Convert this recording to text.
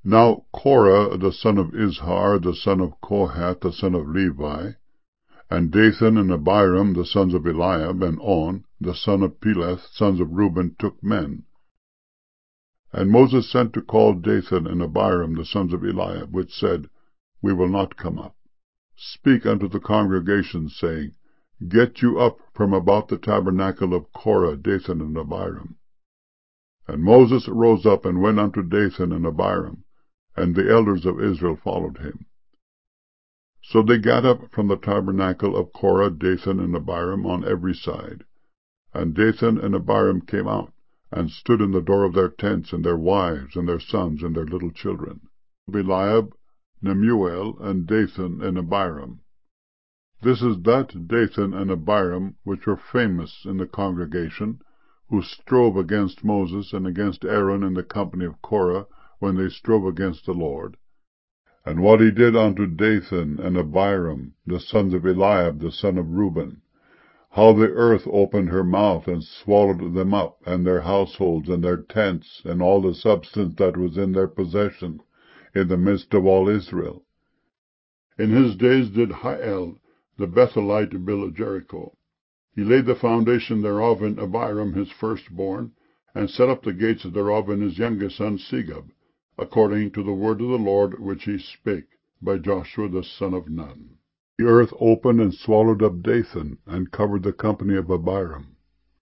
Now Korah the son of Izhar, the son of Kohath, the son of Levi, and Dathan and Abiram, the sons of Eliab, and On, the son of Peleth, sons of Reuben, took men. And Moses sent to call Dathan and Abiram, the sons of Eliab, which said, We will not come up. Speak unto the congregation, saying, Get you up from about the tabernacle of Korah, Dathan and Abiram. And Moses rose up and went unto Dathan and Abiram, and the elders of Israel followed him. So they gat up from the tabernacle of Korah, Dathan and Abiram on every side. And Dathan and Abiram came out, and stood in the door of their tents, and their wives, and their sons, and their little children. Eliab, Nemuel, and Dathan and Abiram. This is that Dathan and Abiram which were famous in the congregation, who strove against Moses and against Aaron in the company of Korah, when they strove against the Lord. And what he did unto Dathan and Abiram, the sons of Eliab, the son of Reuben, how the earth opened her mouth, and swallowed them up, and their households, and their tents, and all the substance that was in their possession, in the midst of all Israel. In his days did Hiel the Bethelite build Jericho. He laid the foundation thereof in Abiram his firstborn, and set up the gates thereof in his youngest son Segub, according to the word of the Lord which he spake by Joshua the son of Nun. The earth opened and swallowed up Dathan, and covered the company of Abiram.